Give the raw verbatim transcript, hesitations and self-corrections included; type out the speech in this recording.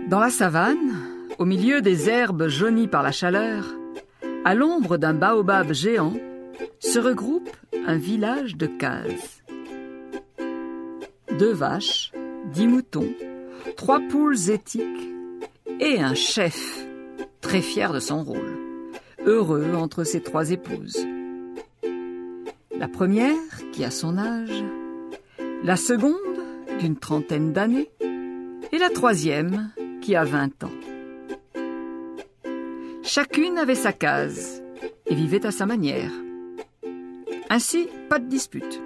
Dans la savane, au milieu des herbes jaunies par la chaleur, à l'ombre d'un baobab géant, se regroupe un village de cases. Deux vaches, dix moutons, trois poules éthiques et un chef, très fier de son rôle, heureux entre ses trois épouses. La première, qui a son âge, la seconde, d'une trentaine d'années, et la troisième, qui a vingt ans. Chacune avait sa case et vivait à sa manière. Ainsi, pas de dispute.